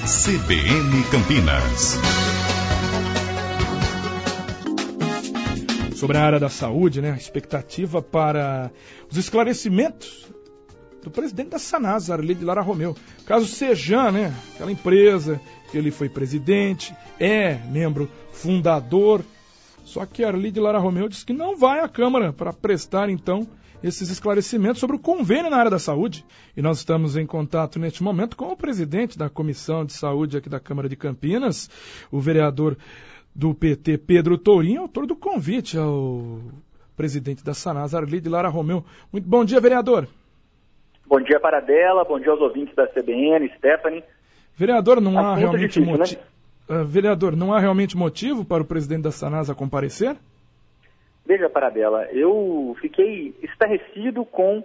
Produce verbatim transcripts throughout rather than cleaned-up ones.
C B N Campinas. Sobre a área da saúde, né, a expectativa para os esclarecimentos do presidente da Sanasa, Arlide Lara Romeu. Caso Sejan, né, aquela empresa que ele foi presidente, é membro fundador, só que Arlide Lara Romeu disse que não vai à Câmara para prestar, então, esses esclarecimentos sobre o convênio na área da saúde. E nós estamos em contato neste momento com o presidente da Comissão de Saúde aqui da Câmara de Campinas, o vereador do P T, Pedro Tourinho, autor do convite ao presidente da Sanasa, Arlide Lara Romeu. Muito bom dia, vereador. Bom dia, Paradela, bom dia aos ouvintes da C B N, Stephanie. Vereador, não há Assunto realmente difícil, motivo... Né? Uh, vereador, não há realmente motivo para o presidente da Sanasa comparecer? Veja, Paradela, eu fiquei estarrecido com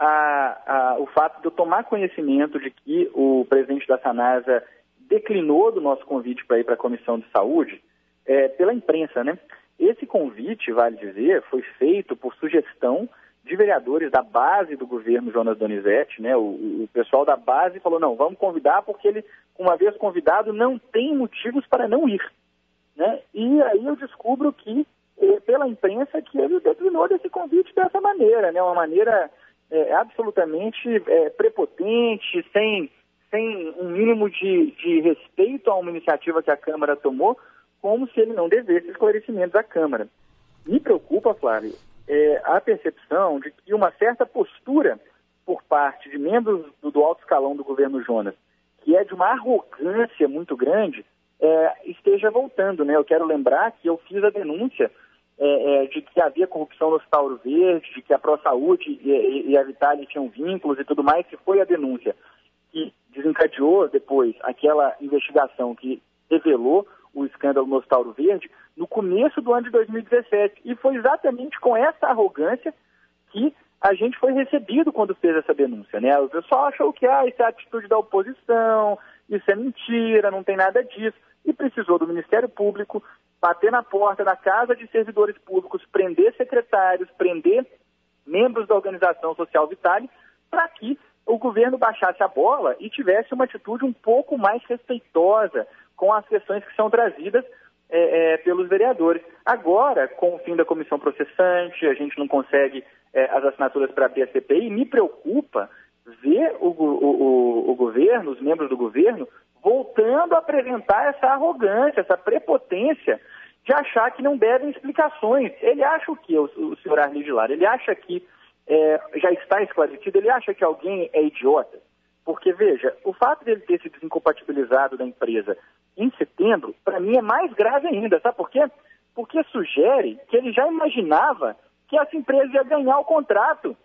a, a, o fato de eu tomar conhecimento de que o presidente da Sanasa declinou do nosso convite para ir para a Comissão de Saúde é, pela imprensa, né? Esse convite, vale dizer, foi feito por sugestão de vereadores da base do governo Jonas Donizete, né? O, o pessoal da base falou, não, vamos convidar porque ele, uma vez convidado, não tem motivos para não ir, né? E aí eu descubro que pela imprensa que ele declinou desse convite dessa maneira, né? Uma maneira é, absolutamente é, prepotente, sem, sem um mínimo de, de respeito a uma iniciativa que a Câmara tomou, como se ele não devesse esclarecimentos à Câmara. Me preocupa, Flávio, é, a percepção de que uma certa postura por parte de membros do, do alto escalão do governo Jonas, que é de uma arrogância muito grande, é, esteja voltando, né? Eu quero lembrar que eu fiz a denúncia É, é, de que havia corrupção no Hospital Ouro Verde, de que a ProSaúde e, e, e a Vitale tinham vínculos e tudo mais, que foi a denúncia que desencadeou depois aquela investigação que revelou o escândalo no Hospital Ouro Verde no começo do ano de dois mil e dezessete. E foi exatamente com essa arrogância que a gente foi recebido quando fez essa denúncia, né? O pessoal achou que ah, isso é a atitude da oposição, isso é mentira, não tem nada disso. E precisou do Ministério Público bater na porta da Casa de Servidores Públicos, prender secretários, prender membros da organização social Vitale, para que o governo baixasse a bola e tivesse uma atitude um pouco mais respeitosa com as questões que são trazidas é, é, pelos vereadores. Agora, com o fim da comissão processante, a gente não consegue é, as assinaturas para abrir a C P I, me preocupa ver o, o, o, o governo, os membros do governo, voltando a apresentar essa arrogância, essa prepotência de achar que não devem explicações. Ele acha o quê, o, o senhor Arlide Lara? Ele acha que é, já está esclarecido? Ele acha que alguém é idiota? Porque, veja, o fato dele ter se desincompatibilizado da empresa em setembro, para mim é mais grave ainda. Sabe por quê? Porque sugere que ele já imaginava que essa empresa ia ganhar o contrato.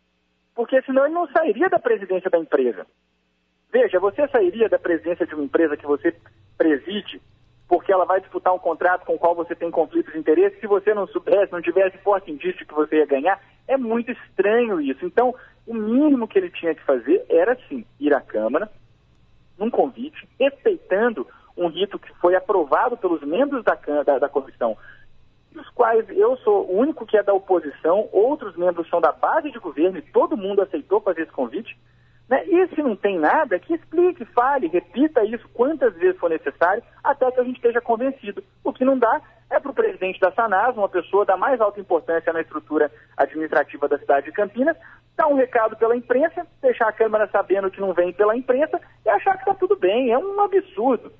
Porque senão ele não sairia da presidência da empresa. Veja, você sairia da presidência de uma empresa que você preside porque ela vai disputar um contrato com o qual você tem conflito de interesse, se você não soubesse, não tivesse forte indício que você ia ganhar? É muito estranho isso. Então, o mínimo que ele tinha que fazer era, sim, ir à Câmara, num convite, respeitando um rito que foi aprovado pelos membros da, da, da comissão, dos quais eu sou o único que é da oposição, outros membros são da base de governo e todo mundo aceitou fazer esse convite. Né? E se não tem nada, que explique, fale, repita isso quantas vezes for necessário, até que a gente esteja convencido. O que não dá é para o presidente da Sanasa, uma pessoa da mais alta importância na estrutura administrativa da cidade de Campinas, dar um recado pela imprensa, deixar a Câmara sabendo que não vem pela imprensa e achar que está tudo bem. É um absurdo.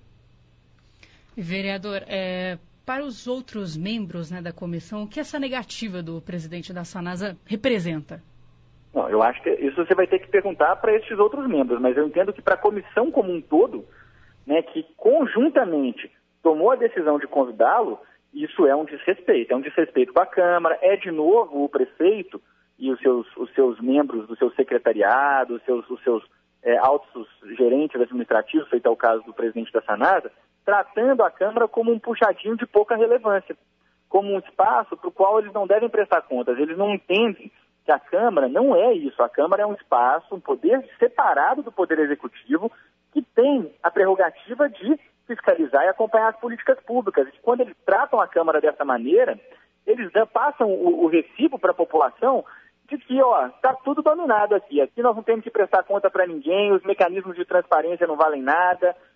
Vereador, é, para os outros membros, né, da comissão, o que essa negativa do presidente da Sanasa representa? Não, eu acho que isso você vai ter que perguntar para esses outros membros, mas eu entendo que para a comissão como um todo, né, que conjuntamente tomou a decisão de convidá-lo, isso é um desrespeito, é um desrespeito com a Câmara, é de novo o prefeito e os seus, os seus membros do seu secretariado, os seus, os seus é, altos gerentes administrativos, feito é o caso do presidente da Sanasa, tratando a Câmara como um puxadinho de pouca relevância, como um espaço para o qual eles não devem prestar contas, eles não entendem que a Câmara não é isso. A Câmara é um espaço, um poder separado do Poder Executivo, que tem a prerrogativa de fiscalizar e acompanhar as políticas públicas. E quando eles tratam a Câmara dessa maneira, eles passam o, o recibo para a população de que, ó, está tudo dominado aqui. Aqui nós não temos que prestar conta para ninguém, os mecanismos de transparência não valem nada,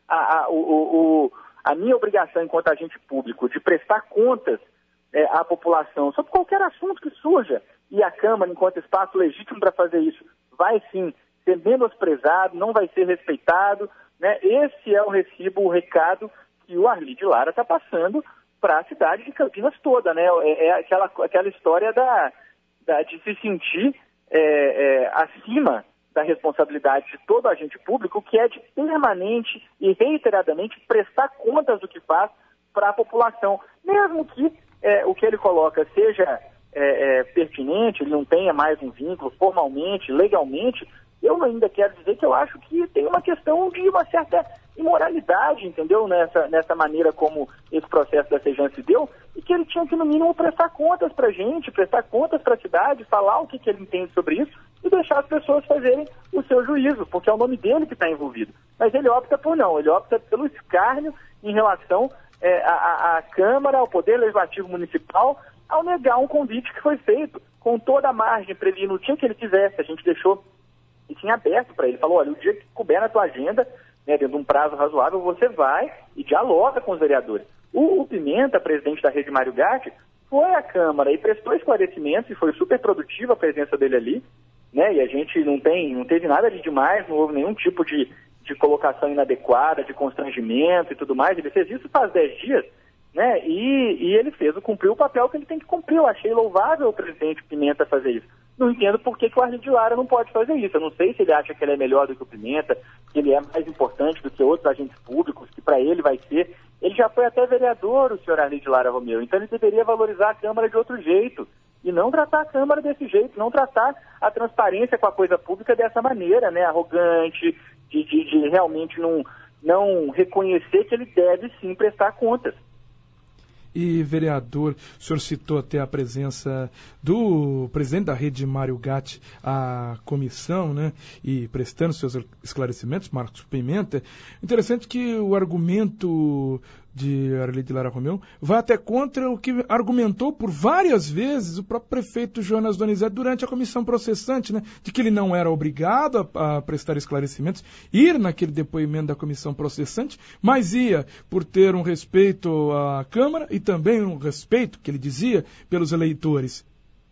a, a, o, o, a minha obrigação enquanto agente público de prestar contas é, à população sobre qualquer assunto que surja, e a Câmara, enquanto espaço legítimo para fazer isso, vai sim ser menosprezado, não vai ser respeitado, né? Esse é o recibo, o recado que o Arlidio Lara está passando para a cidade de Campinas toda, né? É, é aquela, aquela história da, da, de se sentir é, é, acima da responsabilidade de todo agente público, que é de permanente e reiteradamente prestar contas do que faz para a população, mesmo que é, o que ele coloca seja é, é, pertinente, ele não tenha mais um vínculo formalmente, legalmente. Eu ainda quero dizer que eu acho que tem uma questão de uma certa imoralidade, entendeu? Nessa, nessa maneira como esse processo da Sejam se deu, e que ele tinha que, no mínimo, prestar contas para a gente, prestar contas para a cidade, falar o que, que ele entende sobre isso e deixar as pessoas fazerem o seu juízo, porque é o nome dele que está envolvido. Mas ele opta por não, ele opta pelo escárnio em relação é, à, à Câmara, ao Poder Legislativo Municipal, ao negar um convite que foi feito com toda a margem para ele ir no dia que ele quisesse. A gente deixou isso em aberto para ele, falou, olha, o dia que couber na tua agenda, né, dentro de um prazo razoável, você vai e dialoga com os vereadores. O, o Pimenta, presidente da Rede Mário Gatti, foi à Câmara e prestou esclarecimentos, e foi super produtiva a presença dele ali, né, e a gente não tem, não teve nada de demais, não houve nenhum tipo de, de colocação inadequada, de constrangimento e tudo mais. Ele fez isso faz dez dias, né, e, e ele fez, cumpriu o papel que ele tem que cumprir. Eu achei louvável o presidente Pimenta fazer isso. Não entendo por que, que o Arlidio Lara não pode fazer isso. Eu não sei se ele acha que ele é melhor do que o Pimenta, que ele é mais importante do que outros agentes públicos, que para ele vai ser. Ele já foi até vereador, o senhor Arlidio Lara Romeu, então ele deveria valorizar a Câmara de outro jeito, e não tratar a Câmara desse jeito, não tratar a transparência com a coisa pública dessa maneira, né, arrogante, de, de, de realmente não, não reconhecer que ele deve sim prestar contas. E, vereador, o senhor citou até a presença do presidente da Rede Mário Gatti à comissão, né, e prestando seus esclarecimentos, Marcos Pimenta. Interessante que o argumento de Arlidio Lara Romeu vai até contra o que argumentou por várias vezes o próprio prefeito Jonas Donizete durante a comissão processante, né, de que ele não era obrigado a, a prestar esclarecimentos, ir naquele depoimento da comissão processante, mas ia por ter um respeito à Câmara e também um respeito, que ele dizia, pelos eleitores.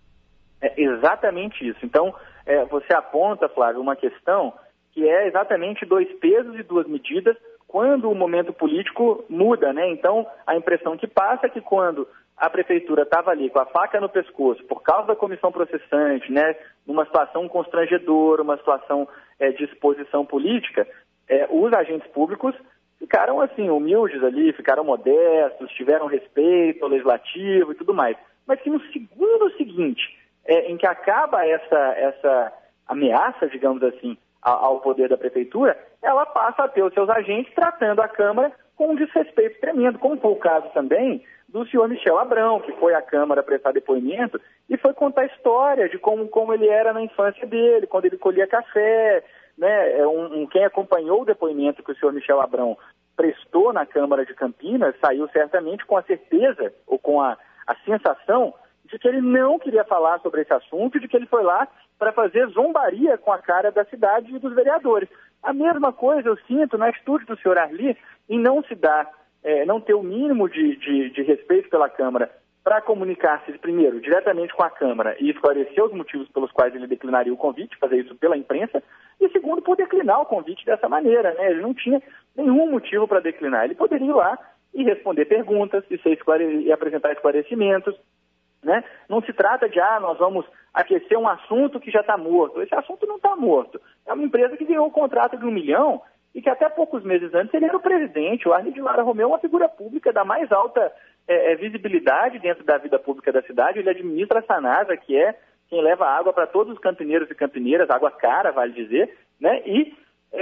É exatamente isso. Então, é, você aponta, Flávio, uma questão que é exatamente dois pesos e duas medidas quando o momento político muda, né? Então, a impressão que passa é que quando a prefeitura estava ali com a faca no pescoço por causa da comissão processante, né, numa situação constrangedora, uma situação é, de exposição política, é, os agentes públicos ficaram assim, humildes ali, ficaram modestos, tiveram respeito ao legislativo e tudo mais. Mas que no segundo seguinte, é, em que acaba essa, essa ameaça, digamos assim, ao poder da prefeitura, ela passa a ter os seus agentes tratando a Câmara com um desrespeito tremendo, como foi o caso também do senhor Michel Abrão, que foi à Câmara prestar depoimento e foi contar a história de como, como ele era na infância dele, quando ele colhia café, né? Um, um, quem acompanhou o depoimento que o senhor Michel Abrão prestou na Câmara de Campinas saiu certamente com a certeza ou com a, a sensação de que ele não queria falar sobre esse assunto, de que ele foi lá para fazer zombaria com a cara da cidade e dos vereadores. A mesma coisa eu sinto na atitude do senhor Arli em não se dar, é, não ter o mínimo de, de, de respeito pela Câmara para comunicar-se, primeiro, diretamente com a Câmara e esclarecer os motivos pelos quais ele declinaria o convite, fazer isso pela imprensa, e segundo, por declinar o convite dessa maneira, né? Ele não tinha nenhum motivo para declinar. Ele poderia ir lá e responder perguntas e, ser esclare... e apresentar esclarecimentos, né? Não se trata de, ah, nós vamos aquecer um assunto que já está morto. Esse assunto não está morto. É uma empresa que ganhou um contrato de um milhão e que até poucos meses antes ele era o presidente. O Arlidio Lara Romeu é uma figura pública da mais alta é, é, visibilidade dentro da vida pública da cidade. Ele administra a Sanasa, que é quem leva água para todos os campineiros e campineiras, água cara, vale dizer, né? E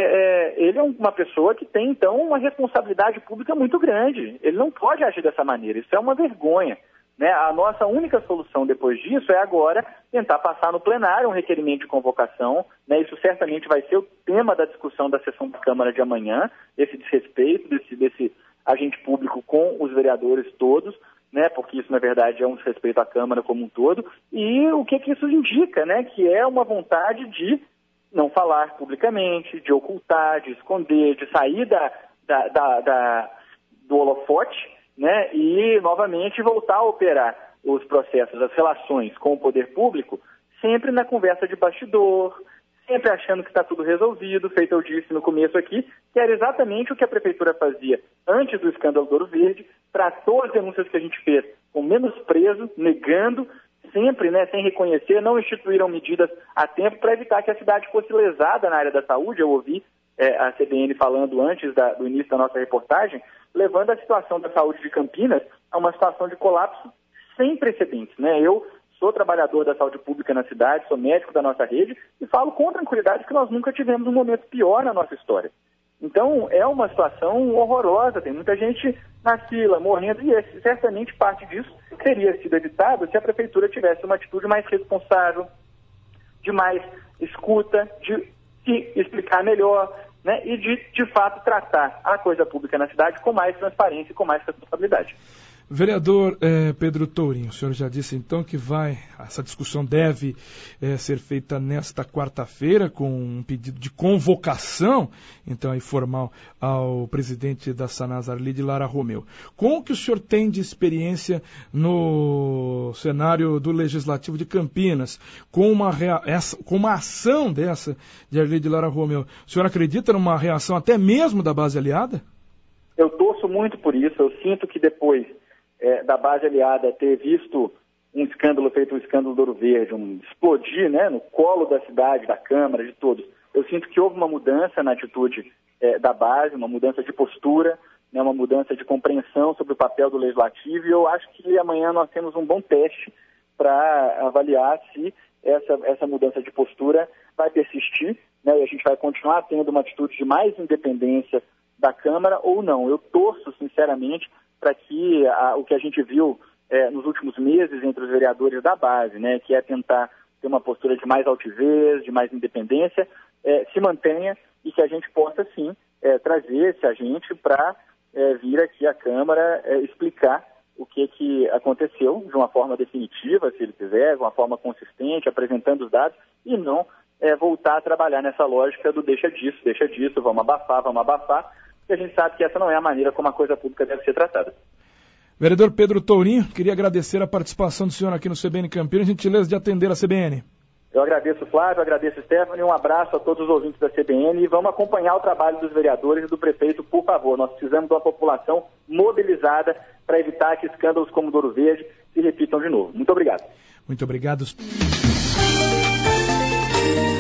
é, ele é uma pessoa que tem, então, uma responsabilidade pública muito grande. Ele não pode agir dessa maneira. Isso é uma vergonha. Né? A nossa única solução depois disso é agora tentar passar no plenário um requerimento de convocação, né? Isso certamente vai ser o tema da discussão da sessão da Câmara de amanhã, esse desrespeito desse, desse agente público com os vereadores todos, né? Porque isso, na verdade, é um desrespeito à Câmara como um todo, e o que, que isso indica, né? Que é uma vontade de não falar publicamente, de ocultar, de esconder, de sair da, da, da, da, do holofote, né, e novamente voltar a operar os processos, as relações com o poder público, sempre na conversa de bastidor, sempre achando que está tudo resolvido, feito eu disse no começo aqui, que era exatamente o que a Prefeitura fazia antes do escândalo do Ouro Verde, tratou as denúncias que a gente fez com menosprezo, negando, sempre, né, sem reconhecer, não instituíram medidas a tempo para evitar que a cidade fosse lesada na área da saúde. Eu ouvi é, a C B N falando antes da, do início da nossa reportagem, levando a situação da saúde de Campinas a uma situação de colapso sem precedentes, né? Eu sou trabalhador da saúde pública na cidade, sou médico da nossa rede e falo com tranquilidade que nós nunca tivemos um momento pior na nossa história. Então, é uma situação horrorosa, tem muita gente na fila, morrendo, e certamente parte disso teria sido evitado se a Prefeitura tivesse uma atitude mais responsável, de mais escuta, de se explicar melhor, né, e de, de fato, tratar a coisa pública na cidade com mais transparência e com mais responsabilidade. Vereador eh, Pedro Tourinho, o senhor já disse então que vai, essa discussão deve eh, ser feita nesta quarta-feira com um pedido de convocação, então aí formal, ao presidente da Sanasa, Arlide Lara Romeu. Com o que o senhor tem de experiência no cenário do Legislativo de Campinas, com uma, rea- essa, com uma ação dessa de Arlide Lara Romeu, o senhor acredita numa reação até mesmo da base aliada? Eu torço muito por isso, eu sinto que depois É, da base aliada ter visto um escândalo feito, um escândalo do Ouro Verde, um explodir, né, no colo da cidade, da Câmara, de todos. Eu sinto que houve uma mudança na atitude é, da base, uma mudança de postura, né, uma mudança de compreensão sobre o papel do Legislativo, e eu acho que amanhã nós temos um bom teste para avaliar se essa, essa mudança de postura vai persistir, né, e a gente vai continuar tendo uma atitude de mais independência da Câmara ou não. Eu torço, sinceramente, para que a, o que a gente viu é, nos últimos meses entre os vereadores da base, né, que é tentar ter uma postura de mais altivez, de mais independência, é, se mantenha e que a gente possa, sim, é, trazer esse agente para é, vir aqui à Câmara é, explicar o que, que aconteceu de uma forma definitiva, se ele quiser, de uma forma consistente, apresentando os dados, e não é, voltar a trabalhar nessa lógica do deixa disso, deixa disso, vamos abafar, vamos abafar, e a gente sabe que essa não é a maneira como a coisa pública deve ser tratada. Vereador Pedro Tourinho, queria agradecer a participação do senhor aqui no C B N Campinas, gentileza de atender a C B N. Eu agradeço, Flávio, agradeço, Stephanie, um abraço a todos os ouvintes da C B N e vamos acompanhar o trabalho dos vereadores e do prefeito, por favor. Nós precisamos de uma população mobilizada para evitar que escândalos como o do Ouro Verde se repitam de novo. Muito obrigado. Muito obrigado.